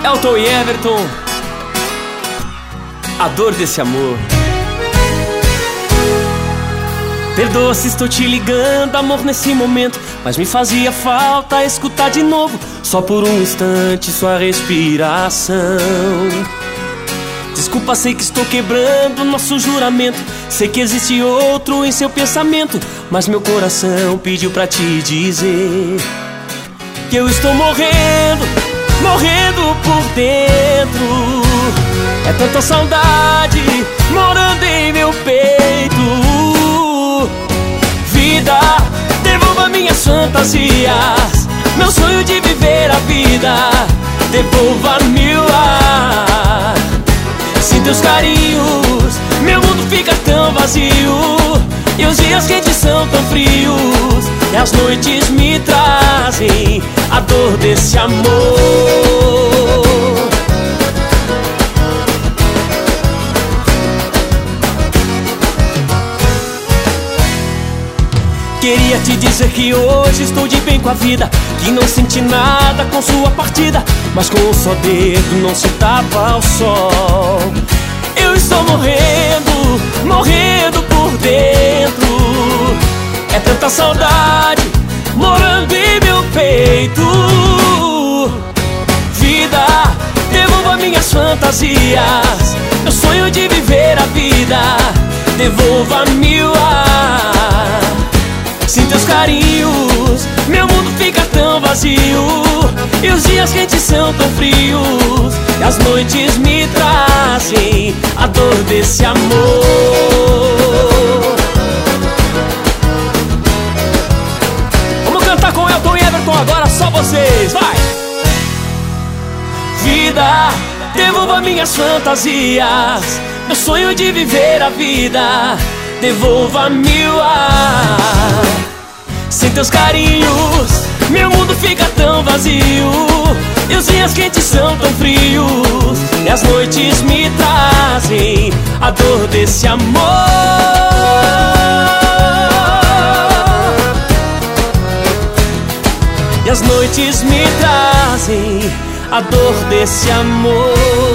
Elton e Everton, a dor desse amor. Perdoa se estou te ligando, amor, nesse momento, mas me fazia falta escutar de novo, só por um instante, sua respiração. Desculpa, sei que estou quebrando nosso juramento, sei que existe outro em seu pensamento, mas meu coração pediu pra te dizer que eu estou morrendo, morrendo por dentro. É tanta saudade morando em meu peito. Vida, devolva minhas fantasias, meu sonho de viver a vida, devolva-me o ar. Sem teus carinhos, meu mundo fica tão vazio, e os dias quentes são tão frios, e as noites me trazem a dor desse amor. Queria te dizer que hoje estou de bem com a vida, que não senti nada com sua partida, mas com um só dedo não se tapa o sol. Eu estou morrendo, morrendo por dentro. É tanta saudade morando em meu peito. Vida, devolva minhas fantasias, meu sonho de viver a vida, devolva-me o ar. Sem teus carinhos, meu mundo fica tão vazio, e os dias quentes são tão frios, e as noites me trazem a dor desse amor. Vamos cantar com Elton e Everton agora, só vocês, vai! Vida, devolva minhas fantasias, meu sonho de viver a vida, devolva-me o ar. Sem teus carinhos, meu mundo fica tão vazio, e os dias quentes são tão frios, e as noites me trazem a dor desse amor. E as noites me trazem a dor desse amor.